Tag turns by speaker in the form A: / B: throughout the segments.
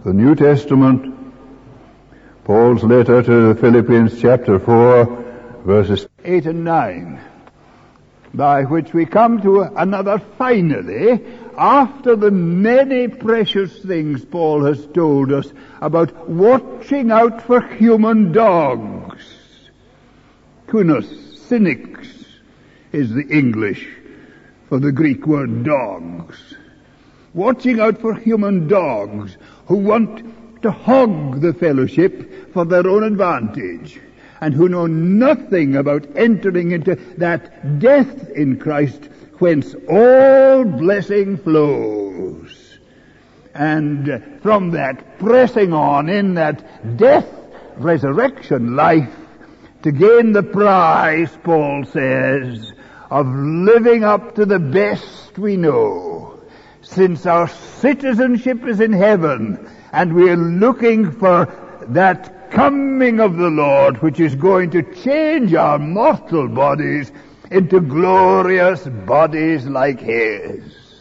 A: The New Testament, Paul's letter to the Philippians, chapter 4, verses 8 and 9, by which we come to another finally, after the many precious things Paul has told us about watching out for human dogs. Kunos, cynics, is the English for the Greek word dogs. Watching out for human dogs who want to hog the fellowship for their own advantage, and who know nothing about entering into that death in Christ whence all blessing flows. And from that, pressing on in that death, resurrection life, to gain the prize, Paul says, of living up to the best we know, since our citizenship is in heaven, and we are looking for that coming of the Lord, which is going to change our mortal bodies into glorious bodies like His.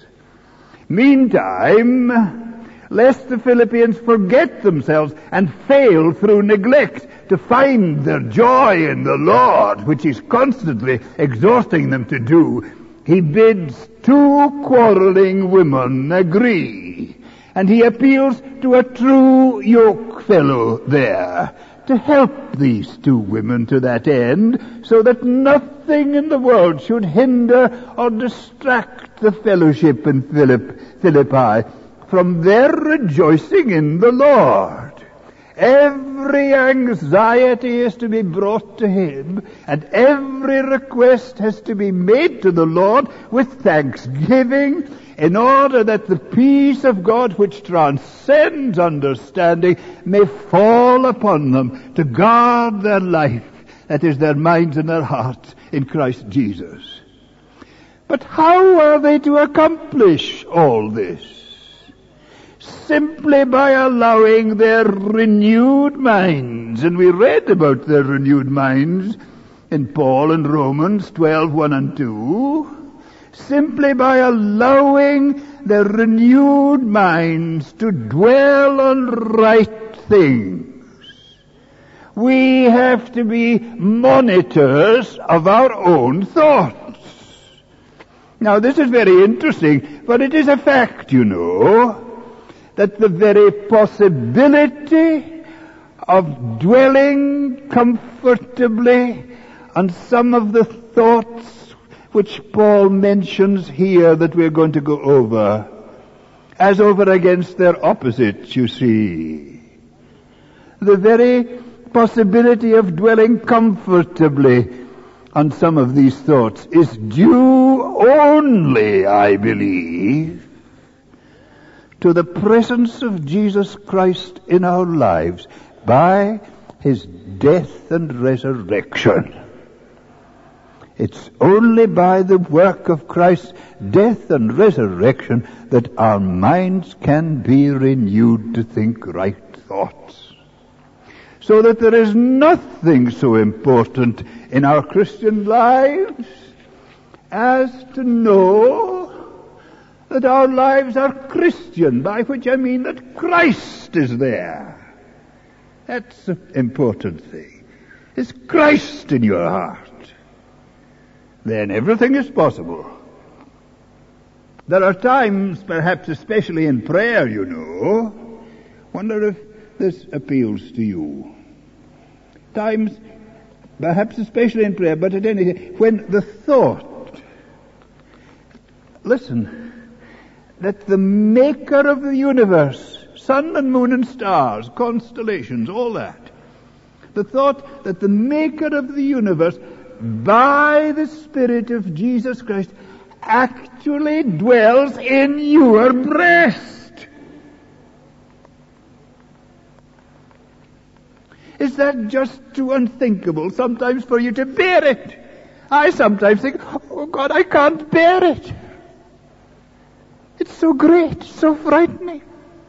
A: Meantime, lest the Philippians forget themselves and fail through neglect to find their joy in the Lord, which He's constantly exhorting them to do, he bids two quarreling women agree, and he appeals to a true yokefellow there to help these two women to that end, so that nothing in the world should hinder or distract the fellowship in Philippi from their rejoicing in the Lord. Every anxiety is to be brought to Him, and every request has to be made to the Lord with thanksgiving, in order that the peace of God, which transcends understanding, may fall upon them to guard their life, that is, their minds and their hearts, in Christ Jesus. But how are they to accomplish all this? Simply by allowing their renewed minds, and we read about their renewed minds in Paul in Romans 12:1 and 2, simply by allowing their renewed minds to dwell on right things. We have to be monitors of our own thoughts. Now this is very interesting, but it is a fact, you know, that the very possibility of dwelling comfortably on some of the thoughts which Paul mentions here that we're going to go over, as over against their opposites, you see. The very possibility of dwelling comfortably on some of these thoughts is due only, I believe, to the presence of Jesus Christ in our lives by His death and resurrection. It's only by the work of Christ's death and resurrection that our minds can be renewed to think right thoughts. So that there is nothing so important in our Christian lives as to know that our lives are Christian, by which I mean that Christ is there. That's the important thing. Is Christ in your heart? Then everything is possible. There are times, perhaps especially in prayer, you know, wonder if this appeals to you. Times, perhaps especially in prayer, but at any time, when the thought, listen, that the maker of the universe, sun and moon and stars, constellations, all that, the thought that the maker of the universe, by the Spirit of Jesus Christ, actually dwells in your breast. Is that just too unthinkable sometimes for you to bear it? I sometimes think, oh God, I can't bear it. It's so great, so frightening.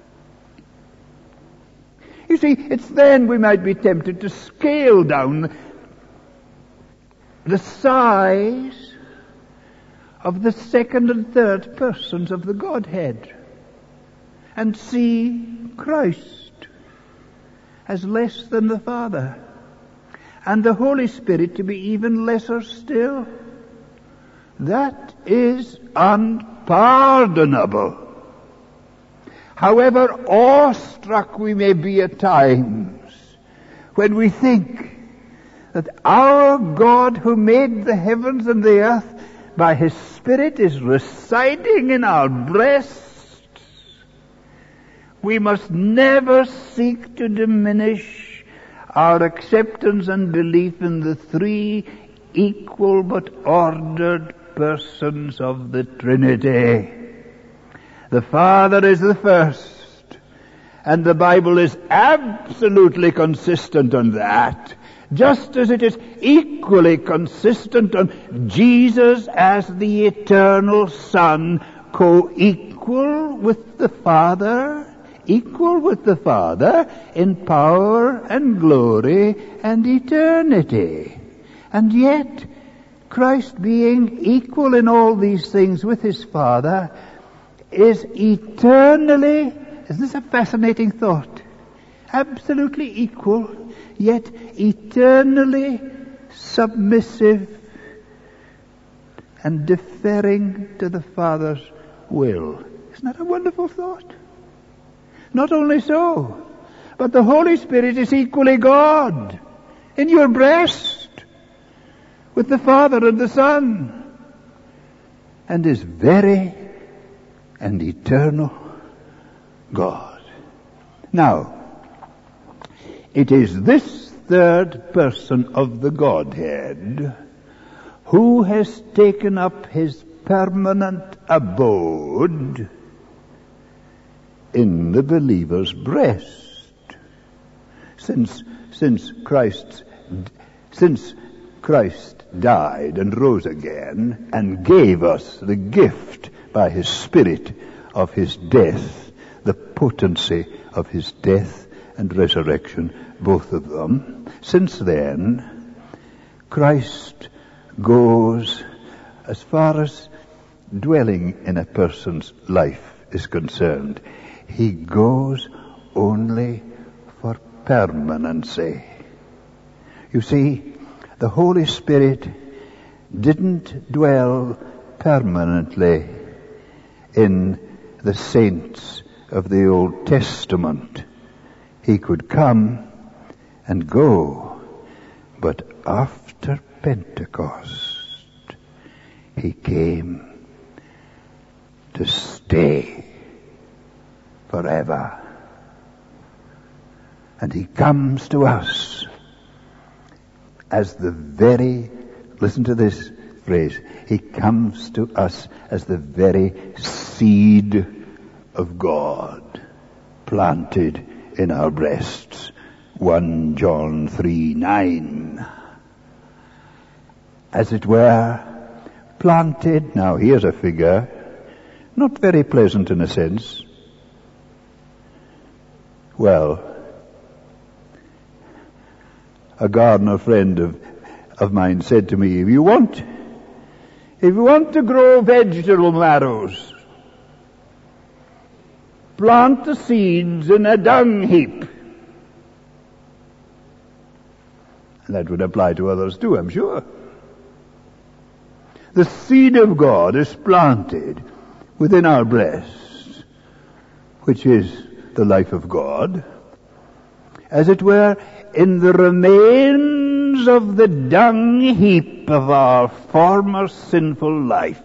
A: You see, it's then we might be tempted to scale down the size of the second and third persons of the Godhead and see Christ as less than the Father, and the Holy Spirit to be even lesser still. That is unpardonable. However awestruck we may be at times when we think that our God who made the heavens and the earth by His Spirit is residing in our breasts, we must never seek to diminish our acceptance and belief in the three equal but ordered persons of the Trinity. The Father is the first, and the Bible is absolutely consistent on that, just as it is equally consistent on Jesus as the eternal Son, co-equal with the Father, equal with the Father in power and glory and eternity. And yet, Christ being equal in all these things with His Father is eternally, isn't this a fascinating thought? Absolutely equal, yet eternally submissive and deferring to the Father's will. Isn't that a wonderful thought? Not only so, but the Holy Spirit is equally God in your breast with the Father and the Son, and is very and eternal God. Now, it is this third person of the Godhead who has taken up His permanent abode in the believer's breast. Since Christ died and rose again and gave us the gift by His Spirit of His death, the potency of His death and resurrection, both of them. Since then, Christ goes as far as dwelling in a person's life is concerned. He goes only for permanency. You see, the Holy Spirit didn't dwell permanently in the saints of the Old Testament. He could come and go, but after Pentecost, He came to stay forever. And He comes to us as the very, listen to this phrase, He comes to us as the very seed of God, planted in our breasts. 1 John 3:9. As it were, planted, now here's a figure, not very pleasant in a sense. Well, a gardener friend of mine said to me, if you want to grow vegetable marrows, plant the seeds in a dung heap. And that would apply to others too, I'm sure. The seed of God is planted within our breasts, which is the life of God, as it were, in the remains of the dung heap of our former sinful life,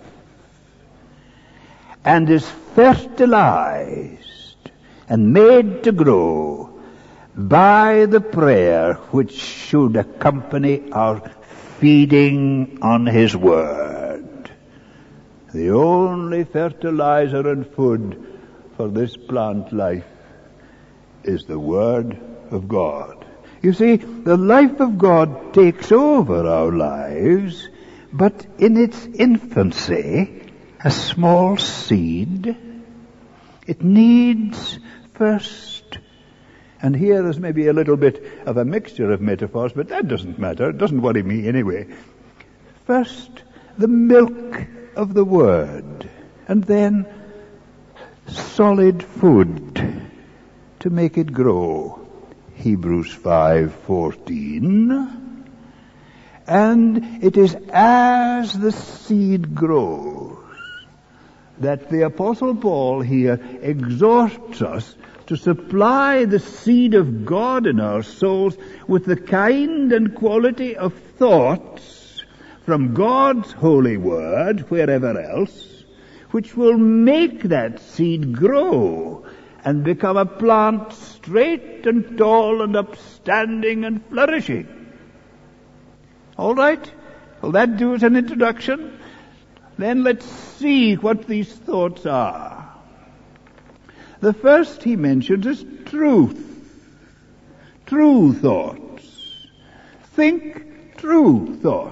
A: and is fertilized and made to grow by the prayer which should accompany our feeding on His Word. The only fertilizer and food for this plant life is the Word of God. You see, the life of God takes over our lives, but in its infancy, a small seed, it needs first, and here there's maybe a little bit of a mixture of metaphors, but that doesn't matter, it doesn't worry me anyway. First, the milk of the Word, and then solid food to make it grow. Hebrews 5:14. And it is as the seed grows that the Apostle Paul here exhorts us to supply the seed of God in our souls with the kind and quality of thoughts from God's holy word, wherever else, which will make that seed grow and become a plant straight and tall and upstanding and flourishing. All right? Will that do as an introduction? Then let's see what these thoughts are. The first he mentions is truth. True thoughts. Think true thoughts.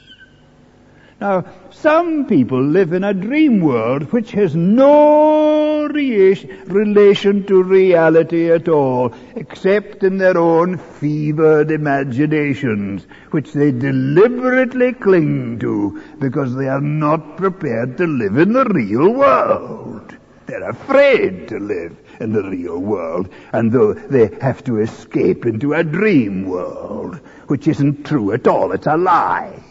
A: Now, some people live in a dream world which has no relation to reality at all, except in their own fevered imaginations, which they deliberately cling to because they are not prepared to live in the real world. They're afraid to live in the real world, and though they have to escape into a dream world, which isn't true at all, it's a lie.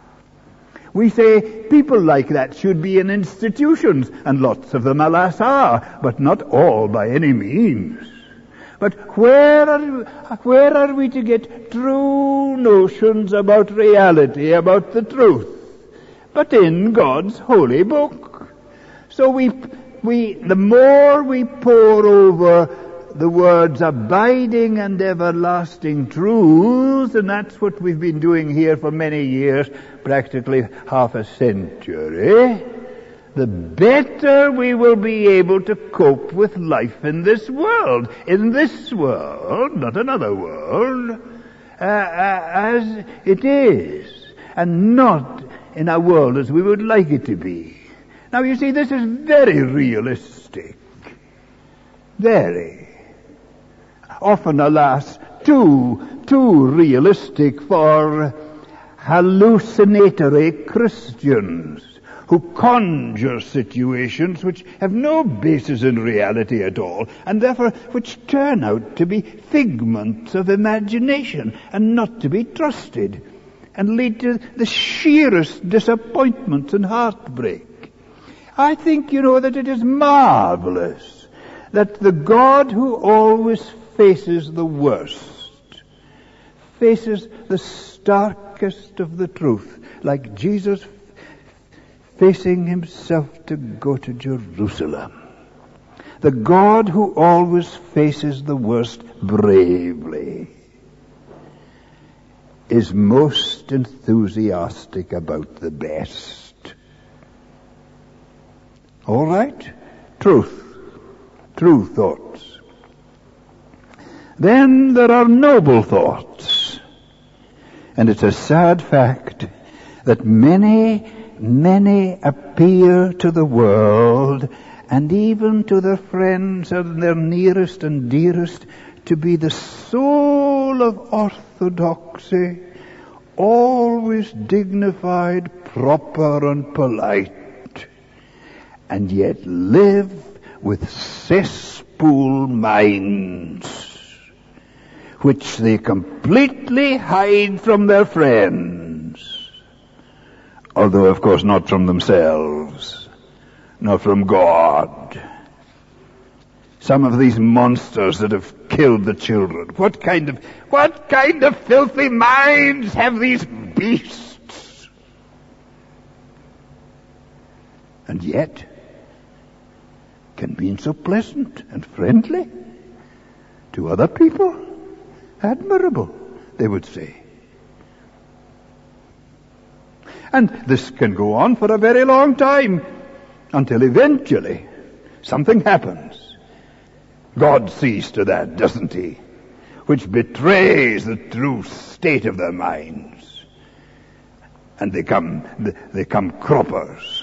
A: We say people like that should be in institutions, and lots of them, alas, are, but not all by any means. But where are we to get true notions about reality, about the truth? But in God's holy book. So the more we pore over the words abiding and everlasting truths, and that's what we've been doing here for many years, practically half a century, the better we will be able to cope with life in this world, not another world, as it is, and not in a world as we would like it to be. Now you see, this is very realistic. Very. Often, alas, too realistic for hallucinatory Christians who conjure situations which have no basis in reality at all, and therefore which turn out to be figments of imagination and not to be trusted, and lead to the sheerest disappointments and heartbreak. I think, that it is marvelous that the God who always faces the worst, faces the starkest of the truth, like Jesus facing himself to go to Jerusalem. The God who always faces the worst bravely is most enthusiastic about the best. All right? Truth. True thoughts. Then there are noble thoughts. And it's a sad fact that many appear to the world and even to their friends and their nearest and dearest to be the soul of orthodoxy, always dignified, proper, and polite, and yet live with cesspool minds, which they completely hide from their friends, although of course not from themselves, nor from God. Some of these monsters that have killed the children, what kind of filthy minds have these beasts? And yet can be so pleasant and friendly to other people. Admirable, they would say. And this can go on for a very long time, until eventually something happens. God sees to that, doesn't he? Which betrays the true state of their minds. And they come croppers.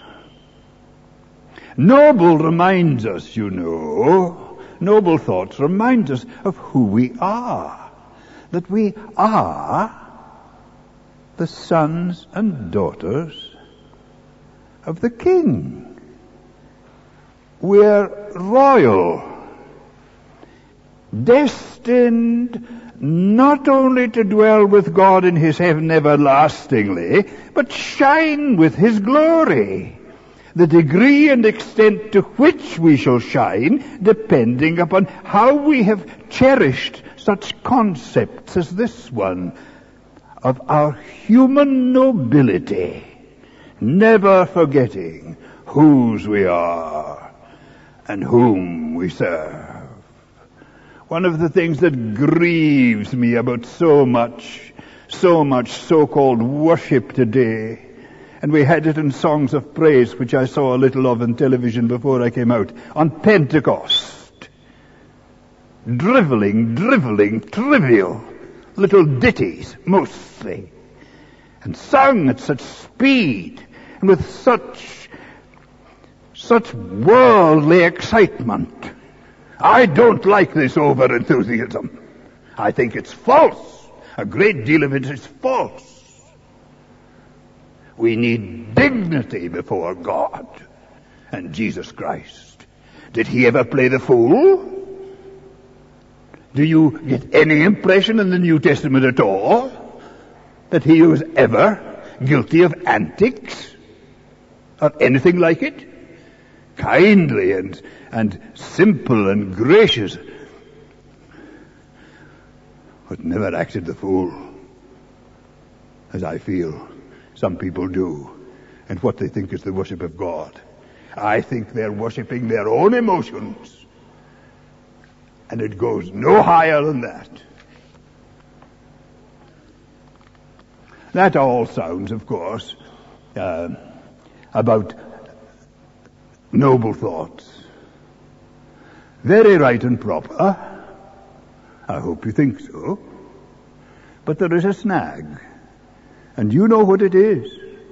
A: Noble reminds us, noble thoughts remind us of who we are. That we are the sons and daughters of the King. We're royal. destined not only to dwell with God in his heaven everlastingly, but shine with his glory. The degree and extent to which we shall shine, depending upon how we have cherished such concepts as this one of our human nobility, never forgetting whose we are and whom we serve. One of the things that grieves me about so much so-called worship today, and we had it in Songs of Praise, which I saw a little of on television before I came out, on Pentecost. Driveling, trivial little ditties, mostly, and sung at such speed, and with such worldly excitement. I don't like this over-enthusiasm. I think it's false. A great deal of it is false. We need dignity before God and Jesus Christ. Did he ever play the fool? Do you get any impression in the New Testament at all that he was ever guilty of antics or anything like it? Kindly and simple and gracious, but never acted the fool, as I feel some people do, and what they think is the worship of God. I think they're worshiping their own emotions, and it goes no higher than that. That all sounds, of course, about noble thoughts. Very right and proper. I hope you think so. But there is a snag. And you know what it is.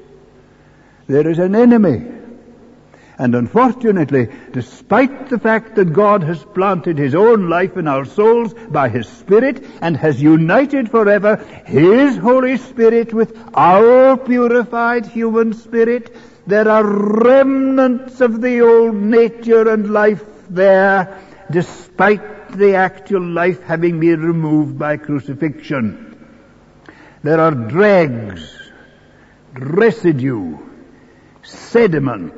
A: There is an enemy. And unfortunately, despite the fact that God has planted his own life in our souls by his Spirit and has united forever his Holy Spirit with our purified human spirit, there are remnants of the old nature and life there, despite the actual life having been removed by crucifixion. There are dregs, residue, sediment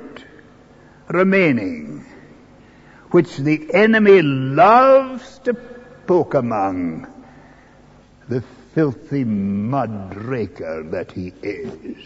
A: remaining, which the enemy loves to poke among, the filthy mud raker that he is,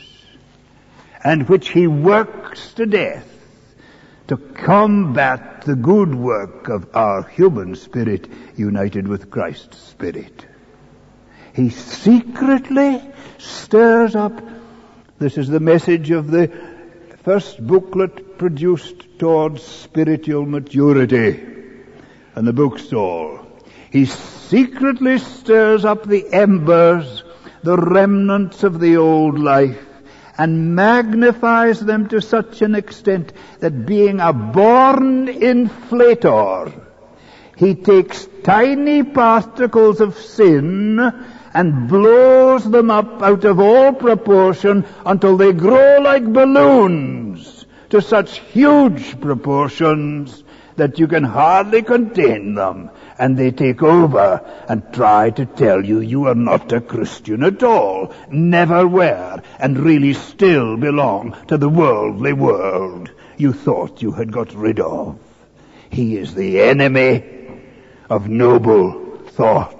A: and which he works to death to combat the good work of our human spirit united with Christ's Spirit. He secretly stirs up. This is the message of the first booklet produced towards spiritual maturity in the bookstall. He secretly stirs up the embers, the remnants of the old life, and magnifies them to such an extent that, being a born inflator, he takes tiny particles of sin and blows them up out of all proportion until they grow like balloons to such huge proportions that you can hardly contain them, and they take over and try to tell you you are not a Christian at all, never were, and really still belong to the worldly world you thought you had got rid of. He is the enemy of noble thoughts.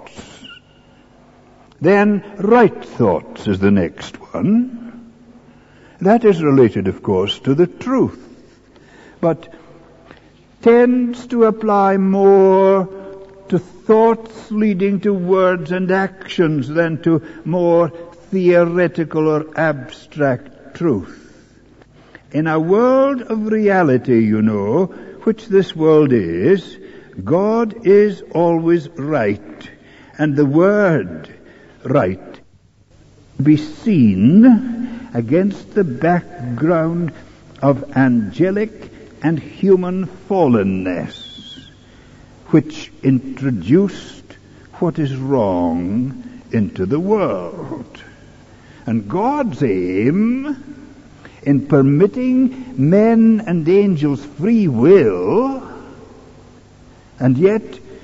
A: Then right thoughts is the next one. That is related, of course, to the truth, but tends to apply more to thoughts leading to words and actions than to more theoretical or abstract truth. In a world of reality, you know, which this world is, God is always right, and the word right be seen against the background of angelic and human fallenness, which introduced what is wrong into the world. And God's aim in permitting men and angels free will, and yet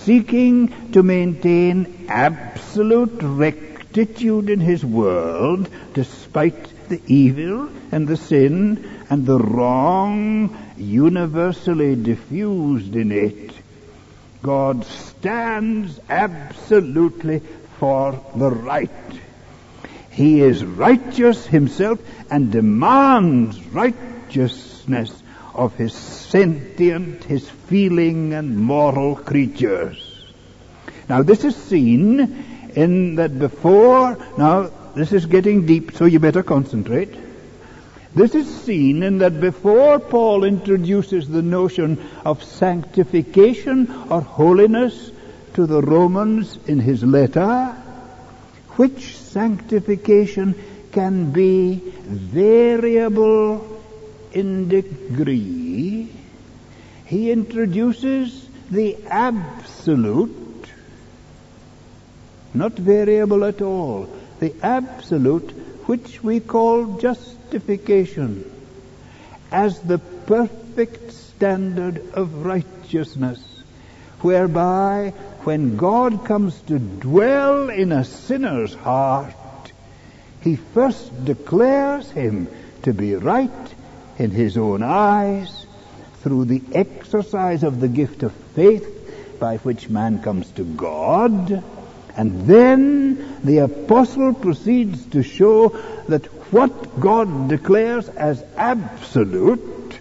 A: seeking to maintain absolute rectitude in his world, despite the evil and the sin and the wrong universally diffused in it. God stands absolutely for the right. He is righteous himself and demands righteousness of his sentient, his feeling and moral creatures. Now this is seen in that before, now this is getting deep, so you better concentrate. This is seen in that before Paul introduces the notion of sanctification or holiness to the Romans in his letter, which sanctification can be variable in degree, he introduces the absolute, not variable at all, the absolute, which we call justification, as the perfect standard of righteousness, whereby when God comes to dwell in a sinner's heart, he first declares him to be right in his own eyes through the exercise of the gift of faith by which man comes to God. And then the apostle proceeds to show that what God declares as absolute,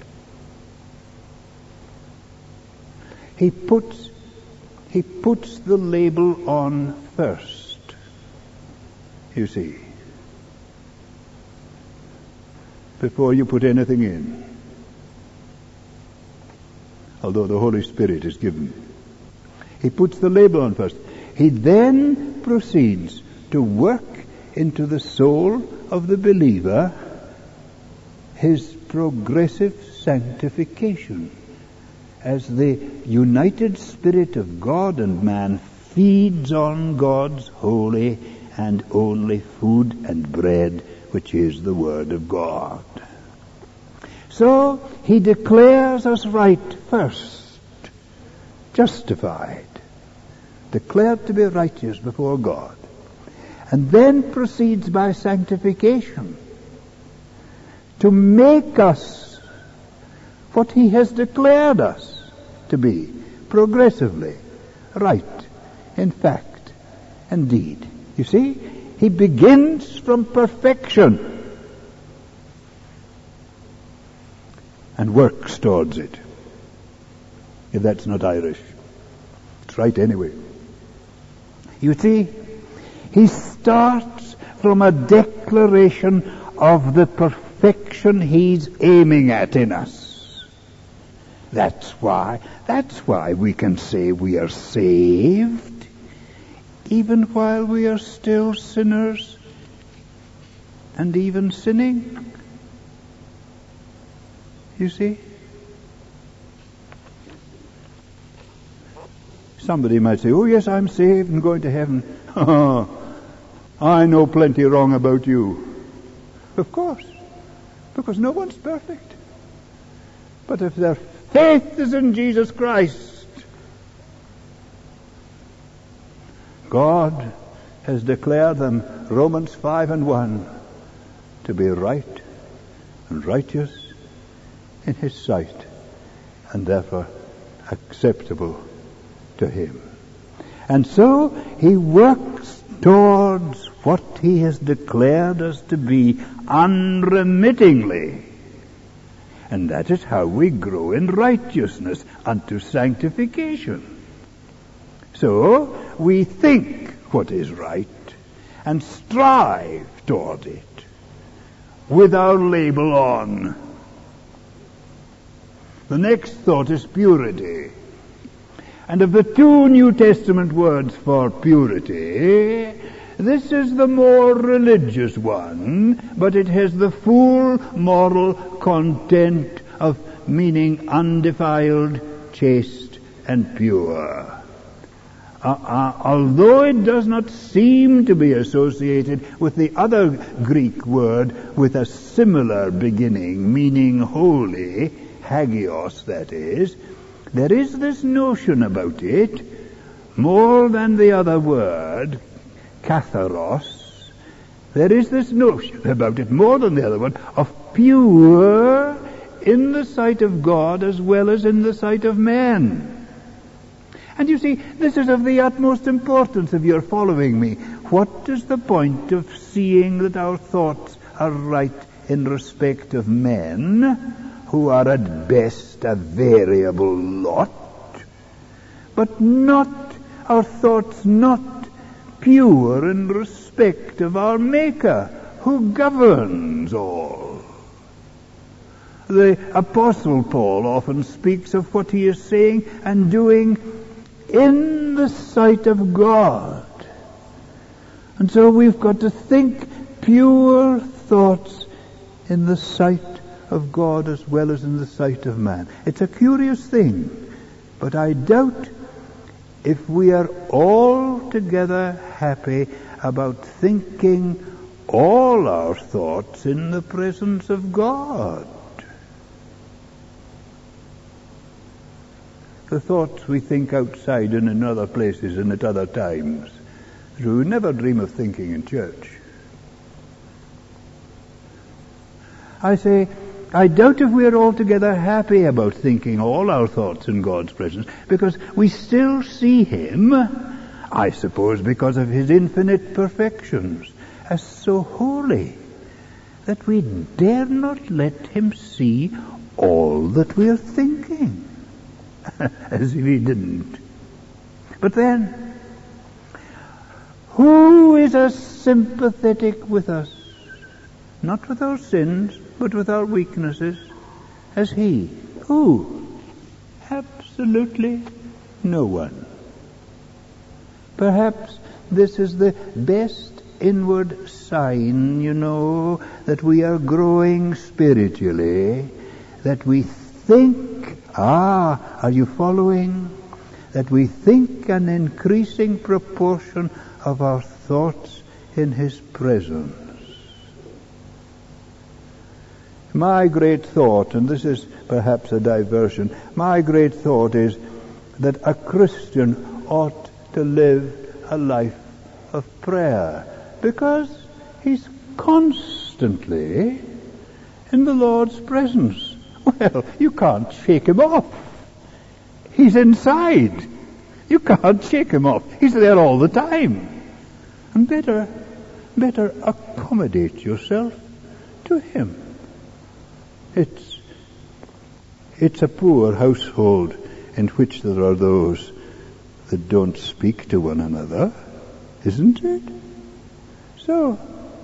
A: he puts the label on first, you see, before you put anything in, although the Holy Spirit is given. He puts the label on first. He then proceeds to work into the soul of the believer his progressive sanctification, as the united spirit of God and man feeds on God's holy and only food and bread, which is the Word of God. So he declares us right first, justified, declared to be righteous before God, and then proceeds by sanctification to make us what he has declared us to be, progressively right in fact and deed. You see, he begins from perfection and works towards it. If that's not Irish, it's right anyway. You see, he starts from a declaration of the perfection he's aiming at in us. That's why we can say we are saved, even while we are still sinners and even sinning. You see? Somebody might say, oh yes, I'm saved and going to heaven. I know plenty wrong about you. Of course, because no one's perfect. But if their faith is in Jesus Christ, God has declared them, Romans 5:1, to be right and righteous in his sight, and therefore acceptable to him. And so he works towards what he has declared us to be unremittingly. And that is how we grow in righteousness unto sanctification. So we think what is right and strive toward it with our label on. The next thought is purity. And of the two New Testament words for purity, this is the more religious one, but it has the full moral content of meaning undefiled, chaste, and pure. Although it does not seem to be associated with the other Greek word with a similar beginning, meaning holy, hagios that is, there is this notion about it, more than the other word, katharos, there is this notion about it, more than the other one, of pure in the sight of God as well as in the sight of men. And you see, this is of the utmost importance if you're following me. What is the point of seeing that our thoughts are right in respect of men, who are at best a variable lot, but not, our thoughts not pure in respect of our Maker, who governs all? The Apostle Paul often speaks of what he is saying and doing in the sight of God. And so we've got to think pure thoughts in the sight of God as well as in the sight of man. It's a curious thing, but I doubt if we are altogether happy about thinking all our thoughts in the presence of God. The thoughts we think outside and in other places and at other times, we would never dream of thinking in church. I say, I doubt if we are altogether happy about thinking all our thoughts in God's presence, because we still see Him, I suppose because of His infinite perfections, as so holy that we dare not let Him see all that we are thinking, as if He didn't. But then, who is as sympathetic with us, not with our sins, but with our weaknesses, as He? Who? Absolutely no one. Perhaps this is the best inward sign, that we are growing spiritually, that we think, are you following? That we think an increasing proportion of our thoughts in His presence. My great thought, and this is perhaps a diversion, my great thought is that a Christian ought to live a life of prayer, because he's constantly in the Lord's presence. Well, you can't shake Him off. He's inside. You can't shake Him off. He's there all the time. And better accommodate yourself to Him. It's a poor household in which there are those that don't speak to one another, isn't it? So,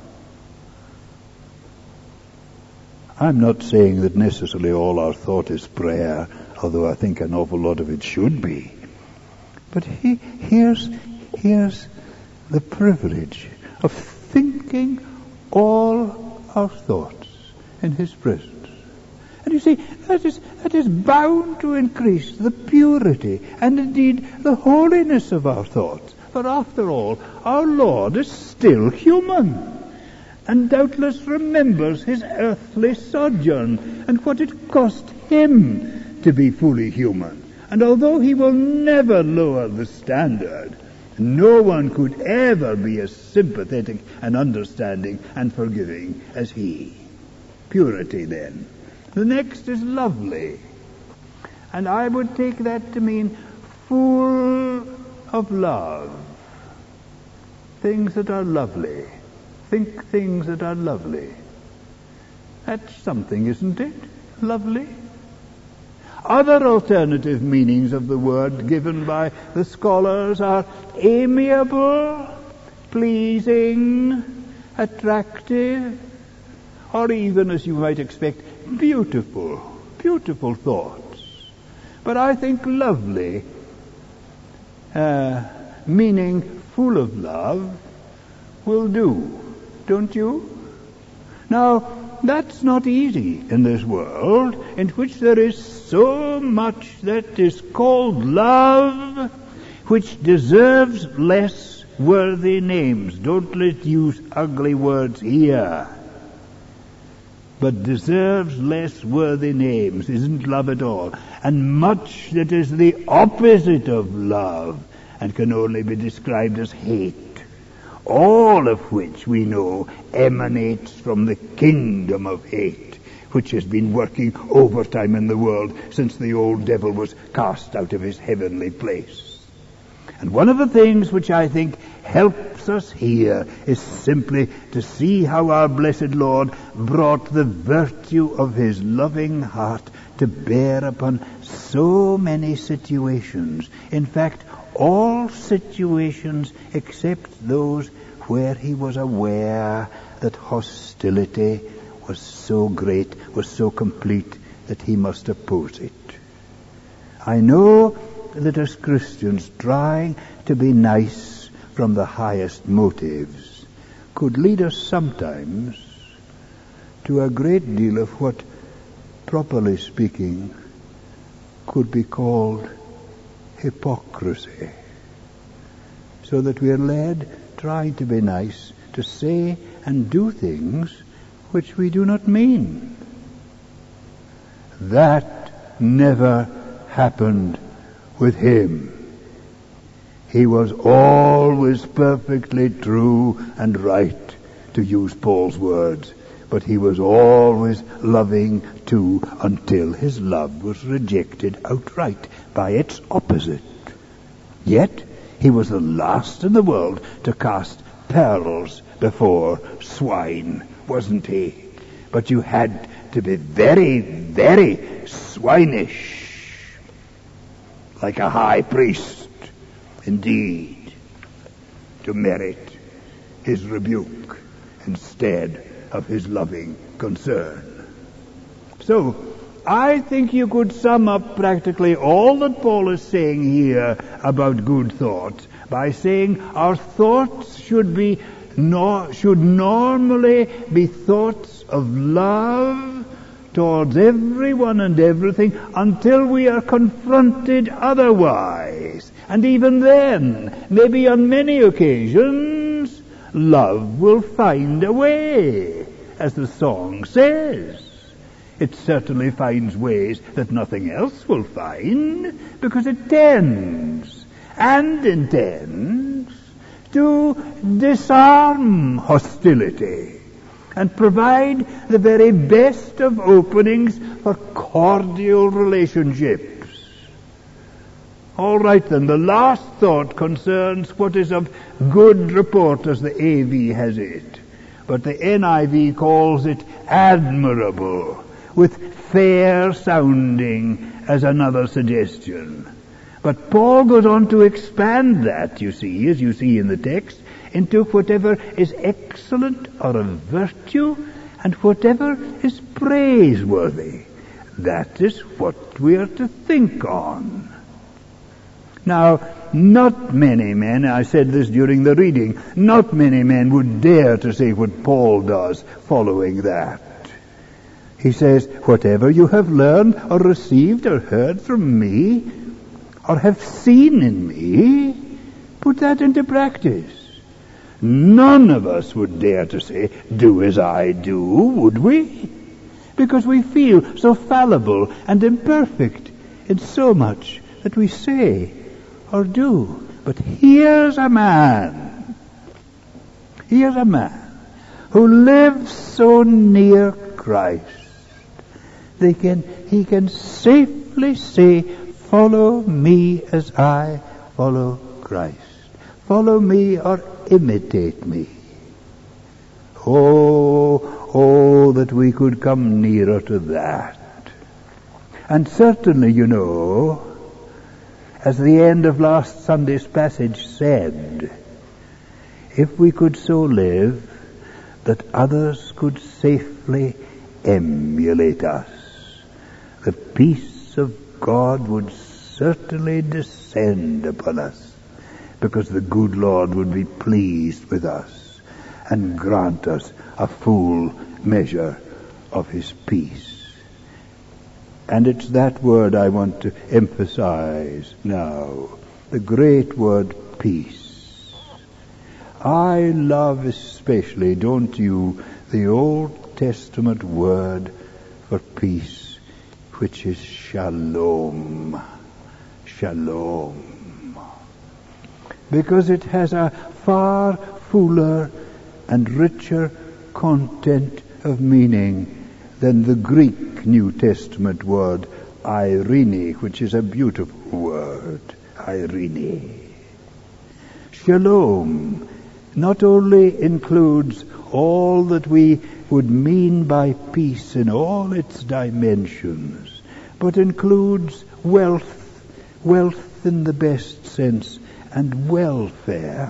A: I'm not saying that necessarily all our thought is prayer, although I think an awful lot of it should be. But here's the privilege of thinking all our thoughts in His presence. And you see, that is bound to increase the purity and indeed the holiness of our thoughts. For after all, our Lord is still human, and doubtless remembers His earthly sojourn and what it cost Him to be fully human. And although He will never lower the standard, no one could ever be as sympathetic and understanding and forgiving as He. Purity, then. The next is lovely. And I would take that to mean full of love. Things that are lovely. Think things that are lovely. That's something, isn't it? Lovely. Other alternative meanings of the word given by the scholars are amiable, pleasing, attractive, or even, as you might expect, beautiful thoughts. But I think lovely, meaning full of love, will do, don't you? Now, that's not easy in this world, in which there is so much that is called love, which deserves less worthy names. Don't let's use ugly words here. but deserves less worthy names, isn't love at all, and much that is the opposite of love and can only be described as hate, all of which we know emanates from the kingdom of hate, which has been working overtime in the world since the old devil was cast out of his heavenly place. And one of the things which I think helps us here is simply to see how our blessed Lord brought the virtue of his loving heart to bear upon so many situations. In fact, all situations except those where he was aware that hostility was so great, was so complete, that he must oppose it. I know that as Christians, trying to be nice from the highest motives could lead us sometimes to a great deal of what, properly speaking, could be called hypocrisy. So that we are led, trying to be nice, to say and do things which we do not mean. That never happened with him. He was always perfectly true and right, to use Paul's words, but he was always loving too, until his love was rejected outright by its opposite. Yet he was the last in the world to cast pearls before swine, wasn't he? But you had to be very, very swinish, like a high priest, indeed, to merit his rebuke instead of his loving concern. So, I think you could sum up practically all that Paul is saying here about good thoughts by saying our thoughts should normally be thoughts of love towards everyone and everything until we are confronted otherwise. And even then, maybe on many occasions, love will find a way, as the song says. It certainly finds ways that nothing else will find, because it tends and intends to disarm hostility and provide the very best of openings for cordial relationships. All right then, the last thought concerns what is of good report, as the AV has it, but the NIV calls it admirable, with fair sounding as another suggestion. But Paul goes on to expand that, you see, as you see in the text, into whatever is excellent or of virtue and whatever is praiseworthy. That is what we are to think on. Now, not many men, I said this during the reading, not many men would dare to say what Paul does following that. He says, whatever you have learned or received or heard from me or have seen in me, put that into practice. None of us would dare to say, do as I do, would we? Because we feel so fallible and imperfect in so much that we say or do. But here's a man who lives so near Christ, he can safely say, follow me as I follow Christ. Follow me or imitate me. Oh, that we could come nearer to that. And certainly, you know, as the end of last Sunday's passage said, if we could so live that others could safely emulate us, the peace of God would certainly descend upon us, because the good Lord would be pleased with us and grant us a full measure of his peace. And it's that word I want to emphasize now, the great word peace. I love especially, don't you, the Old Testament word for peace, which is shalom. Shalom. Because it has a far fuller and richer content of meaning than the Greek New Testament word Irene, which is a beautiful word. Irene. Shalom not only includes all that we would mean by peace in all its dimensions, but includes wealth in the best sense, and welfare,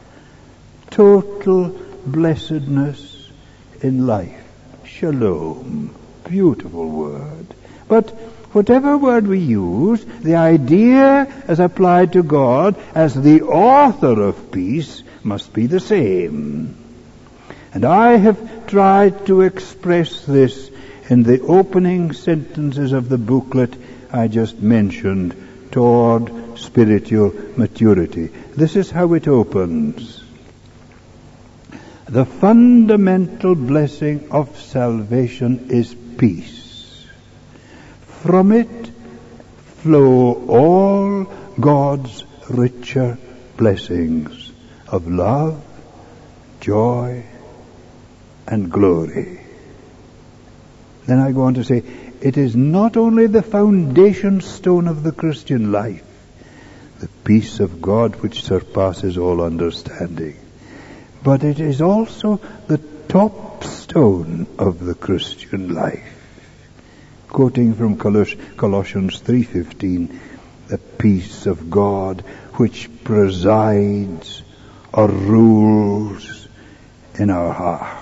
A: total blessedness in life. Shalom, beautiful word. But whatever word we use, the idea as applied to God as the author of peace must be the same. And I have tried to express this in the opening sentences of the booklet I just mentioned, Toward Spiritual Maturity. This is how it opens. The fundamental blessing of salvation is peace. From it flow all God's richer blessings of love, joy, and glory. Then I go on to say, it is not only the foundation stone of the Christian life, the peace of God which surpasses all understanding, but it is also the top stone of the Christian life. Quoting from Colossians 3:15, the peace of God which presides or rules in our hearts.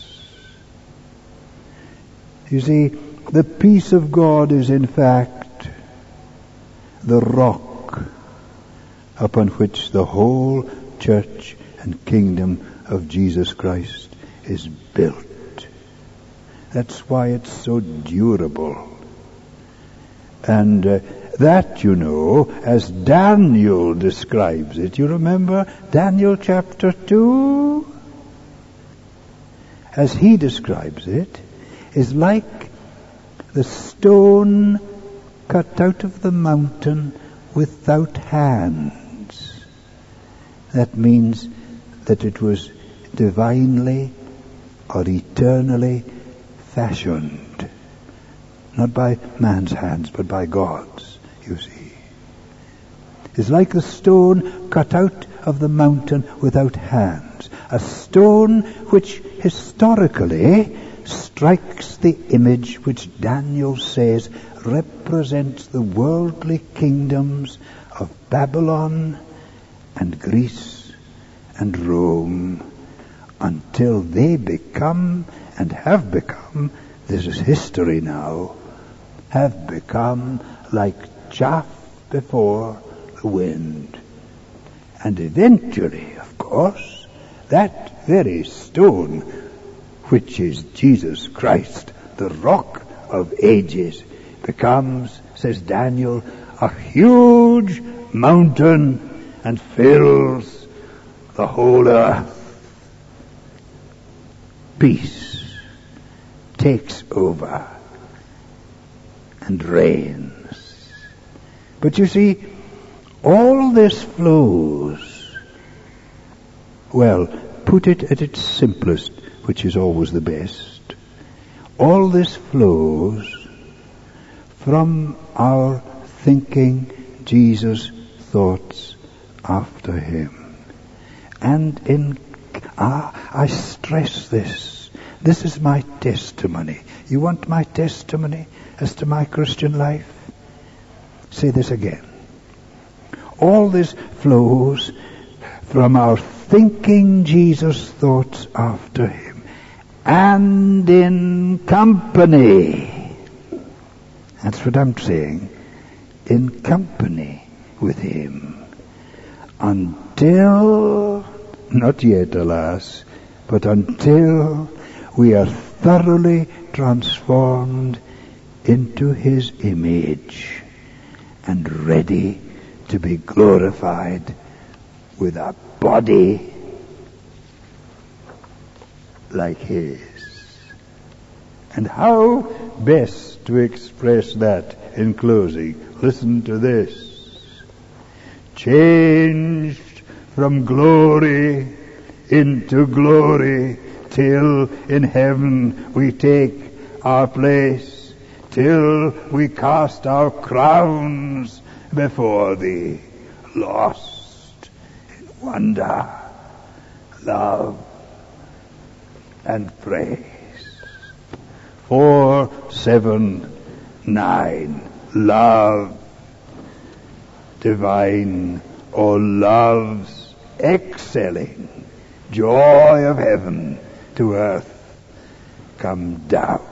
A: You see, the peace of God is in fact the rock upon which the whole church and kingdom of Jesus Christ is built. That's why it's so durable. And that, you know, as Daniel describes it, you remember Daniel chapter 2? As he describes it, is like the stone cut out of the mountain without hands. That means that it was divinely or eternally fashioned. Not by man's hands, but by God's, you see. It's like the stone cut out of the mountain without hands. A stone which historically strikes the image which Daniel says represents the worldly kingdoms of Babylon and Greece and Rome, until they become and have become, this is history now, have become like chaff before the wind. And eventually, of course, that very stone, which is Jesus Christ, the rock of ages, becomes, says Daniel, a huge mountain and fills the whole earth. Peace takes over and reigns. But you see, all this flows, well, put it at its simplest, which is always the best. All this flows from our thinking Jesus' thoughts after him. And I stress this. This is my testimony. You want my testimony as to my Christian life? Say this again. All this flows from our thinking Jesus' thoughts after him, and in company. That's what I'm saying. In company with him. Until, not yet alas, but until we are thoroughly transformed into his image and ready to be glorified with a body like his. And how best to express that in closing? Listen to this. Changed from glory into glory, till in heaven we take our place, till we cast our crowns before thee, lost in wonder, love, and praise. 4, 7, 9. Love divine, O love's excelling joy of heaven to earth come down.